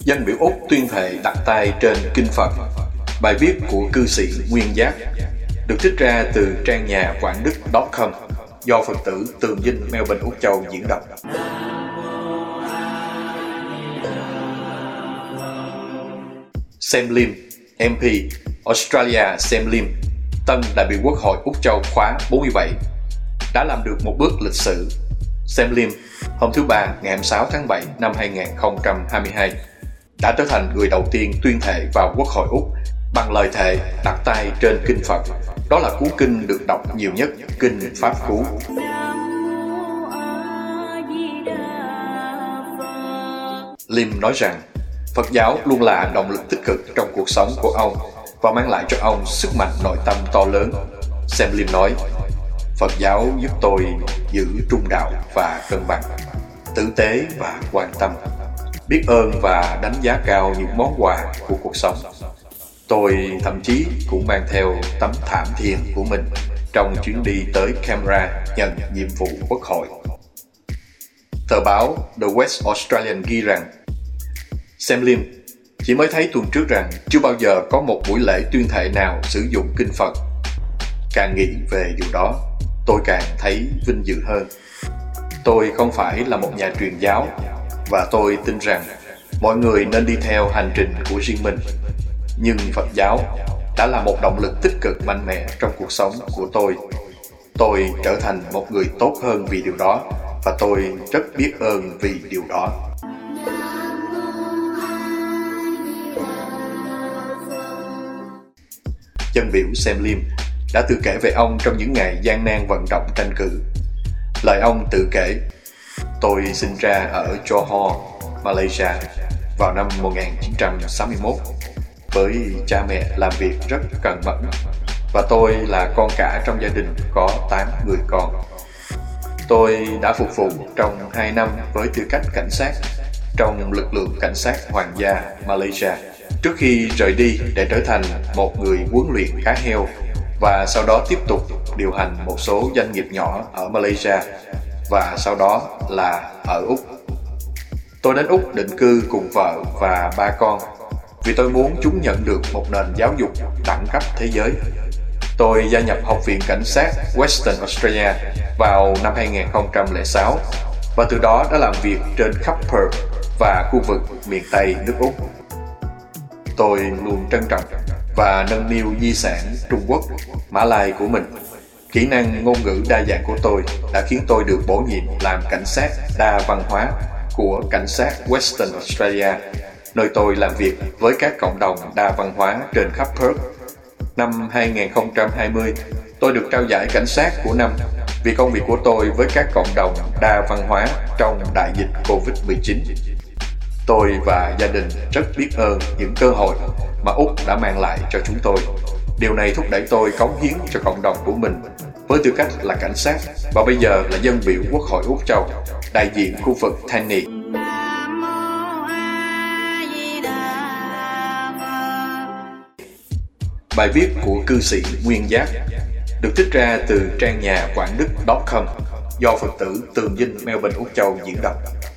Dân biểu Úc tuyên thệ đặt tay trên kinh Phật. Bài viết của cư sĩ Nguyên Giác được trích ra từ trang nhà quảng đức.com do Phật tử Tường Vinh, Melbourne, Úc Châu diễn đọc. Sam Lim, MP, Australia. Sam Lim, tân đại biểu Quốc hội Úc Châu khóa 47, đã làm được một bước lịch sử. Sam Lim, hôm thứ Ba ngày 26 tháng 7 năm 2022, đã trở thành người đầu tiên tuyên thệ vào Quốc hội Úc bằng lời thề đặt tay trên kinh Phật. Đó là cuốn kinh được đọc nhiều nhất, kinh Pháp Cú. Lim nói rằng Phật giáo luôn là động lực tích cực trong cuộc sống của ông và mang lại cho ông sức mạnh nội tâm to lớn. Sam Lim nói, Phật giáo giúp tôi giữ trung đạo và cân bằng, tử tế và quan tâm, biết ơn và đánh giá cao những món quà của cuộc sống. Tôi thậm chí cũng mang theo tấm thảm thiền của mình trong chuyến đi tới Canberra nhận nhiệm vụ quốc hội. Tờ báo The West Australian ghi rằng Sam Lim chỉ mới thấy tuần trước rằng chưa bao giờ có một buổi lễ tuyên thệ nào sử dụng kinh Phật. Càng nghĩ về điều đó, tôi càng thấy vinh dự hơn. Tôi không phải là một nhà truyền giáo và tôi tin rằng mọi người nên đi theo hành trình của riêng mình. Nhưng Phật giáo đã là một động lực tích cực mạnh mẽ trong cuộc sống của tôi. Tôi trở thành một người tốt hơn vì điều đó và tôi rất biết ơn vì điều đó. Dân biểu Sam Lim đã tự kể về ông trong những ngày gian nan vận động tranh cử. Lời ông tự kể, tôi sinh ra ở Johor, Malaysia vào năm 1961 với cha mẹ làm việc rất cần mẫn và tôi là con cả trong gia đình có 8 người con. Tôi đã phục vụ trong 2 năm với tư cách cảnh sát trong lực lượng cảnh sát hoàng gia Malaysia trước khi rời đi để trở thành một người huấn luyện cá heo và sau đó tiếp tục điều hành một số doanh nghiệp nhỏ ở Malaysia và sau đó là ở Úc. Tôi đến Úc định cư cùng vợ và 3 con vì tôi muốn chúng nhận được một nền giáo dục đẳng cấp thế giới. Tôi gia nhập Học viện Cảnh sát Western Australia vào năm 2006 và từ đó đã làm việc trên khắp Perth và khu vực miền Tây nước Úc. Tôi luôn trân trọng và nâng niu di sản Trung Quốc, Mã Lai của mình. Kỹ năng ngôn ngữ đa dạng của tôi đã khiến tôi được bổ nhiệm làm cảnh sát đa văn hóa của cảnh sát Western Australia, nơi tôi làm việc với các cộng đồng đa văn hóa trên khắp Perth. Năm 2020, tôi được trao giải cảnh sát của năm vì công việc của tôi với các cộng đồng đa văn hóa trong đại dịch Covid-19. Tôi và gia đình rất biết ơn những cơ hội mà Úc đã mang lại cho chúng tôi. Điều này thúc đẩy tôi cống hiến cho cộng đồng của mình với tư cách là cảnh sát và bây giờ là dân biểu Quốc hội Úc Châu, đại diện khu vực Tanny. Bài viết của cư sĩ Nguyên Giác được trích ra từ trang nhà quảng đức.com do Phật tử Tường Vinh, Melbourne, Úc Châu diễn đọc.